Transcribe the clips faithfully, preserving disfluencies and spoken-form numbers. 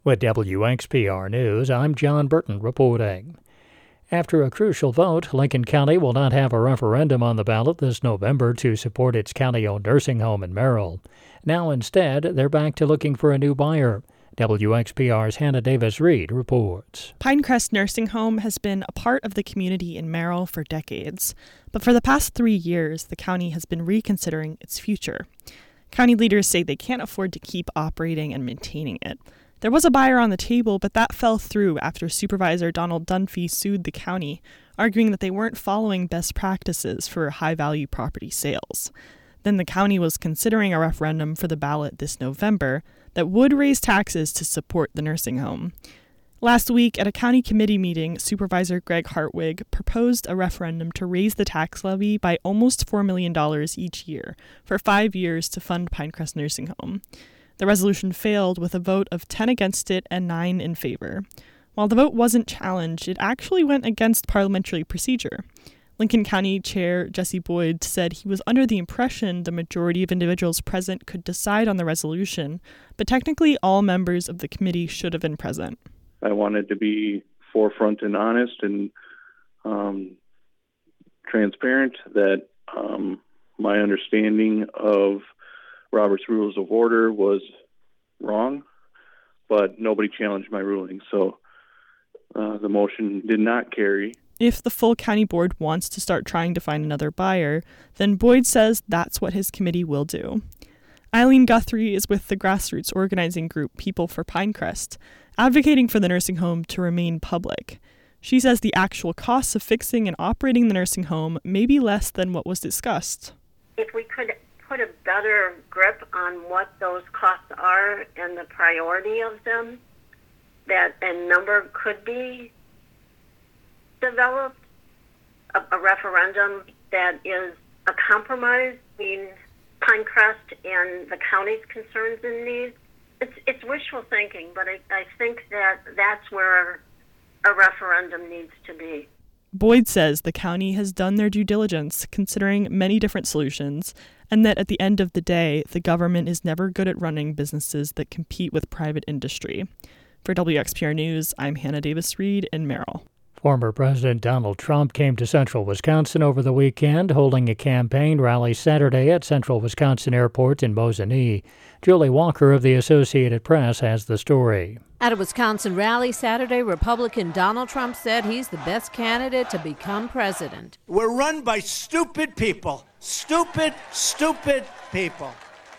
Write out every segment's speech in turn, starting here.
With W X P R News, I'm John Burton reporting. After a crucial vote, Lincoln County will not have a referendum on the ballot this November to support its county-owned nursing home in Merrill. Now instead, they're back to looking for a new buyer. W X P R's Hannah Davis-Reed reports. Pinecrest Nursing Home has been a part of the community in Merrill for decades, but for the past three years, the county has been reconsidering its future. County leaders say they can't afford to keep operating and maintaining it. There was a buyer on the table, but that fell through after Supervisor Donald Dunphy sued the county, arguing that they weren't following best practices for high-value property sales. Then the county was considering a referendum for the ballot this November that would raise taxes to support the nursing home. Last week, at a county committee meeting, Supervisor Greg Hartwig proposed a referendum to raise the tax levy by almost four million dollars each year for five years to fund Pinecrest Nursing Home. The resolution failed with a vote of ten against it and nine in favor. While the vote wasn't challenged, it actually went against parliamentary procedure. Lincoln County Chair Jesse Boyd said he was under the impression the majority of individuals present could decide on the resolution, but technically all members of the committee should have been present. I wanted to be forefront and honest and um, transparent that um, my understanding of Robert's Rules of Order was wrong, but nobody challenged my ruling, so uh, the motion did not carry. If the full county board wants to start trying to find another buyer, then Boyd says that's what his committee will do. Eileen Guthrie is with the grassroots organizing group People for Pinecrest, advocating for the nursing home to remain public. She says the actual costs of fixing and operating the nursing home may be less than what was discussed. If we could put a better grip on what those costs are and the priority of them, that a number could be developed, a, a referendum that is a compromise between Pinecrest and the county's concerns and needs. It's, it's wishful thinking, but I, I think that that's where a referendum needs to be. Boyd says the county has done their due diligence, considering many different solutions, and that at the end of the day, the government is never good at running businesses that compete with private industry. For W X P R News, I'm Hannah Davis-Reed in Merrill. Former President Donald Trump came to central Wisconsin over the weekend, holding a campaign rally Saturday at Central Wisconsin Airport in Mosinee. Julie Walker of the Associated Press has the story. At a Wisconsin rally Saturday, Republican Donald Trump said he's the best candidate to become president. We're run by stupid people. Stupid, stupid people.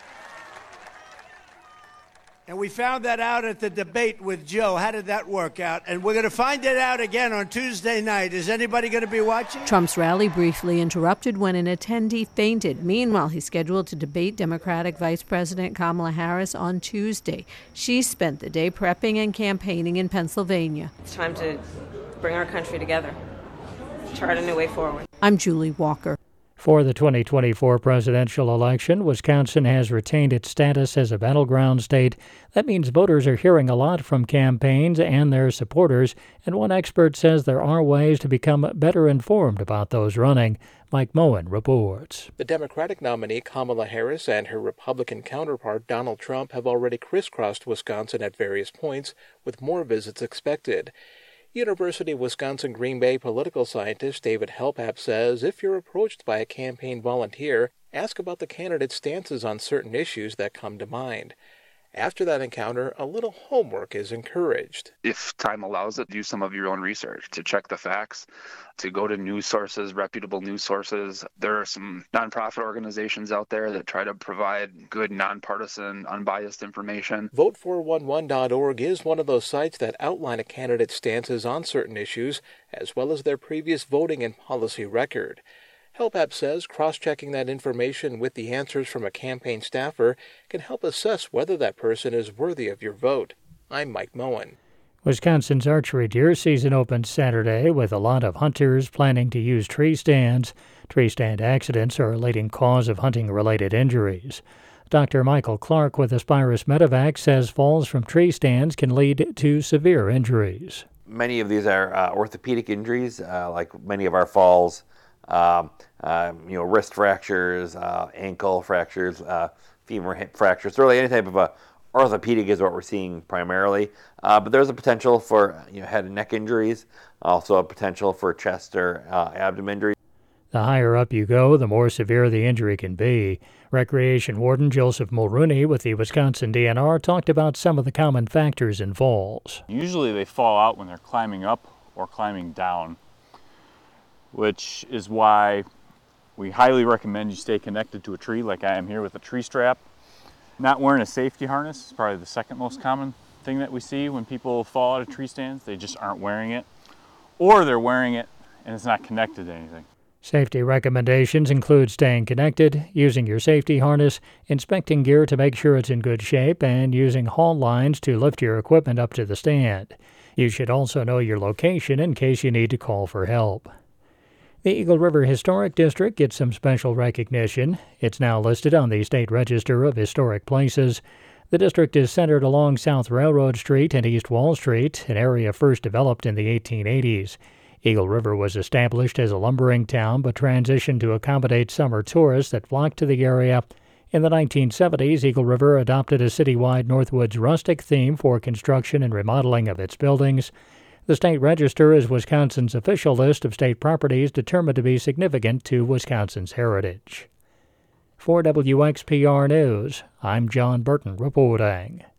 And we found that out at the debate with Joe. How did that work out? And we're going to find it out again on Tuesday night. Is anybody going to be watching? Trump's rally briefly interrupted when an attendee fainted. Meanwhile, he's scheduled to debate Democratic Vice President Kamala Harris on Tuesday. She spent the day prepping and campaigning in Pennsylvania. It's time to bring our country together, chart a new way forward. I'm Julie Walker. For the twenty twenty-four presidential election, Wisconsin has retained its status as a battleground state. That means voters are hearing a lot from campaigns and their supporters, and one expert says there are ways to become better informed about those running. Mike Moen reports. The Democratic nominee Kamala Harris and her Republican counterpart Donald Trump have already crisscrossed Wisconsin at various points, with more visits expected. University of Wisconsin-Green Bay political scientist David Helpap says if you're approached by a campaign volunteer, ask about the candidate's stances on certain issues that come to mind. After that encounter, a little homework is encouraged. If time allows it, do some of your own research, to check the facts, to go to news sources, reputable news sources. There are some nonprofit organizations out there that try to provide good, nonpartisan, unbiased information. vote four one one dot org is one of those sites that outline a candidate's stances on certain issues, as well as their previous voting and policy record. Helpap says cross-checking that information with the answers from a campaign staffer can help assess whether that person is worthy of your vote. I'm Mike Moen. Wisconsin's archery deer season opens Saturday with a lot of hunters planning to use tree stands. Tree stand accidents are a leading cause of hunting-related injuries. Doctor Michael Clark with Aspirus Medevac says falls from tree stands can lead to severe injuries. Many of these are uh, orthopedic injuries, uh, like many of our falls. Um, uh, you know, wrist fractures, uh, ankle fractures, uh, femur hip fractures, really any type of a orthopedic is what we're seeing primarily, uh, but there's a potential for you know, head and neck injuries, also a potential for chest or uh, abdomen injuries. The higher up you go, the more severe the injury can be. Recreation Warden Joseph Mulrooney with the Wisconsin D N R talked about some of the common factors in falls. Usually they fall out when they're climbing up or climbing down, which is why we highly recommend you stay connected to a tree like I am here with a tree strap. Not wearing a safety harness is probably the second most common thing that we see when people fall out of tree stands. They just aren't wearing it, or they're wearing it and it's not connected to anything. Safety recommendations include staying connected, using your safety harness, inspecting gear to make sure it's in good shape, and using haul lines to lift your equipment up to the stand. You should also know your location in case you need to call for help. The Eagle River Historic District gets some special recognition. It's now listed on the State Register of Historic Places. The district is centered along South Railroad Street and East Wall Street, an area first developed in the eighteen eighties. Eagle River was established as a lumbering town but transitioned to accommodate summer tourists that flocked to the area. In the nineteen seventies, Eagle River adopted a citywide Northwoods rustic theme for construction and remodeling of its buildings. The State Register is Wisconsin's official list of state properties determined to be significant to Wisconsin's heritage. For W X P R News, I'm John Burton reporting.